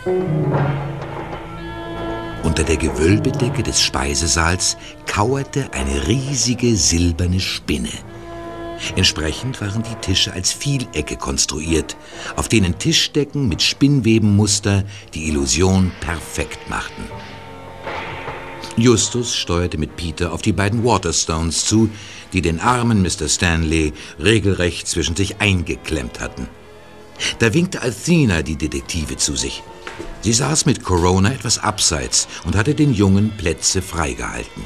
Unter der Gewölbedecke des Speisesaals kauerte eine riesige silberne Spinne. Entsprechend waren die Tische als Vielecke konstruiert, auf denen Tischdecken mit Spinnwebenmuster die Illusion perfekt machten. Justus steuerte mit Peter auf die beiden Waterstones zu, die den armen Mr. Stanley regelrecht zwischen sich eingeklemmt hatten. Da winkte Athena die Detektive zu sich. Sie saß mit Corona etwas abseits und hatte den Jungen Plätze freigehalten.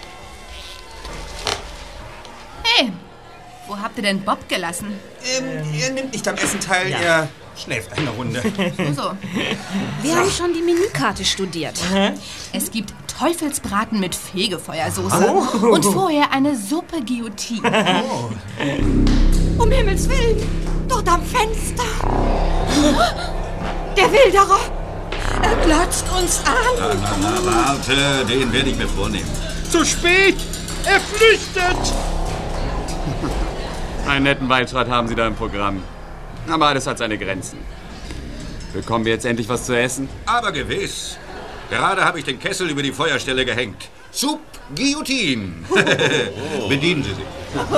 Hey, wo habt ihr denn Bob gelassen? Er nimmt nicht am Essen teil, ja. Er schläft eine Runde. So. Wir haben schon die Menükarte studiert. Es gibt Teufelsbraten mit Fegefeuersoße und vorher eine Suppe Guillotine. Um Himmels Willen, dort am Fenster. Der Wilderer. Er glotzt uns an. Na, warte, den werde ich mir vornehmen. Zu spät! Er flüchtet! Einen netten Waldschrat haben Sie da im Programm. Aber alles hat seine Grenzen. Bekommen wir jetzt endlich was zu essen? Aber gewiss. Gerade habe ich den Kessel über die Feuerstelle gehängt. Soup Guillotine. Bedienen Sie sich.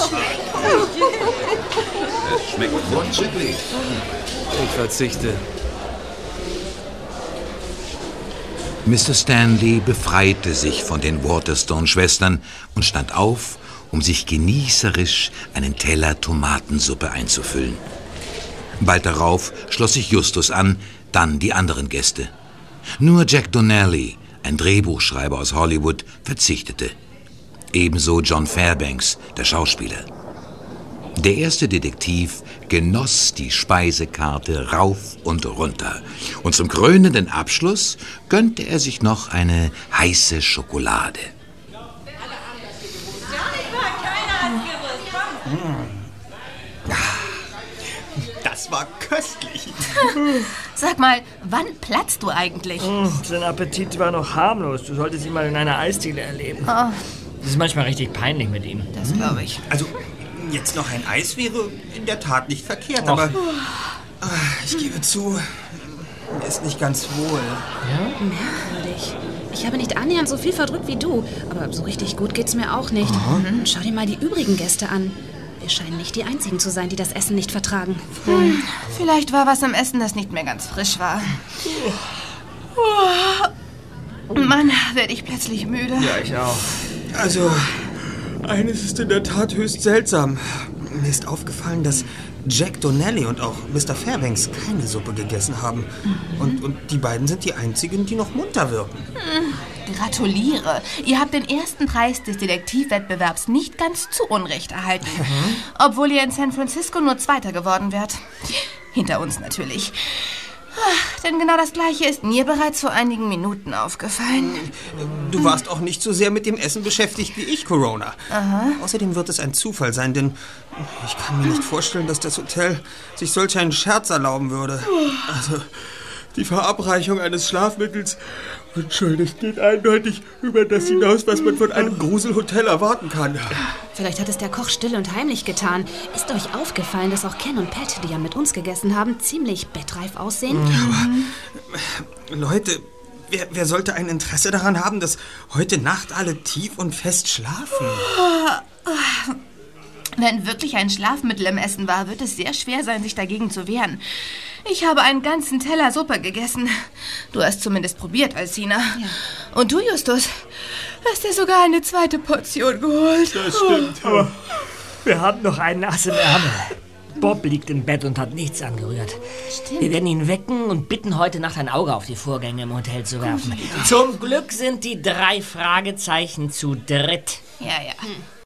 Es schmeckt vorzüglich. Ich verzichte. Mr. Stanley befreite sich von den Waterstone-Schwestern und stand auf, um sich genießerisch einen Teller Tomatensuppe einzufüllen. Bald darauf schloss sich Justus an, dann die anderen Gäste. Nur Jack Donnelly, ein Drehbuchschreiber aus Hollywood, verzichtete. Ebenso John Fairbanks, der Schauspieler. Der erste Detektiv genoss die Speisekarte rauf und runter. Und zum krönenden Abschluss gönnte er sich noch eine heiße Schokolade. Das war köstlich. Sag mal, wann platzt du eigentlich? Sein Appetit war noch harmlos. Du solltest ihn mal in einer Eisdiele erleben. Das ist manchmal richtig peinlich mit ihm. Das glaube ich. Also, jetzt noch ein Eis wäre in der Tat nicht verkehrt, aber ich gebe zu, mir ist nicht ganz wohl. Ja? Merkwürdig. Ich habe nicht annähernd so viel verdrückt wie du, aber so richtig gut geht's mir auch nicht. Und schau dir mal die übrigen Gäste an. Wir scheinen nicht die Einzigen zu sein, die das Essen nicht vertragen. Vielleicht war was am Essen, das nicht mehr ganz frisch war. Mann, werde ich plötzlich müde. Ja, ich auch. Also, eines ist in der Tat höchst seltsam. Mir ist aufgefallen, dass Jack Donnelly und auch Mr. Fairbanks keine Suppe gegessen haben. Und die beiden sind die einzigen, die noch munter wirken. Gratuliere. Ihr habt den ersten Preis des Detektivwettbewerbs nicht ganz zu Unrecht erhalten. Obwohl ihr in San Francisco nur Zweiter geworden wärt. Hinter uns natürlich. Denn genau das Gleiche ist mir bereits vor einigen Minuten aufgefallen. Du warst auch nicht so sehr mit dem Essen beschäftigt wie ich, Corona. Außerdem wird es ein Zufall sein, denn ich kann mir nicht vorstellen, dass das Hotel sich solch einen Scherz erlauben würde. Also, die Verabreichung eines Schlafmittels, entschuldigt, geht eindeutig über das hinaus, was man von einem Gruselhotel erwarten kann. Vielleicht hat es der Koch still und heimlich getan. Ist euch aufgefallen, dass auch Ken und Pat, die ja mit uns gegessen haben, ziemlich bettreif aussehen? Aber, Leute, wer sollte ein Interesse daran haben, dass heute Nacht alle tief und fest schlafen? Wenn wirklich ein Schlafmittel im Essen war, wird es sehr schwer sein, sich dagegen zu wehren. Ich habe einen ganzen Teller Suppe gegessen. Du hast zumindest probiert, Alcina. Ja. Und du, Justus, hast dir sogar eine zweite Portion geholt. Das stimmt. Aber wir haben noch einen Ass im Ärmel. Bob liegt im Bett und hat nichts angerührt. Stimmt. Wir werden ihn wecken und bitten, heute Nacht ein Auge auf die Vorgänge im Hotel zu werfen. Zum Glück sind die 3 Fragezeichen zu dritt. Ja.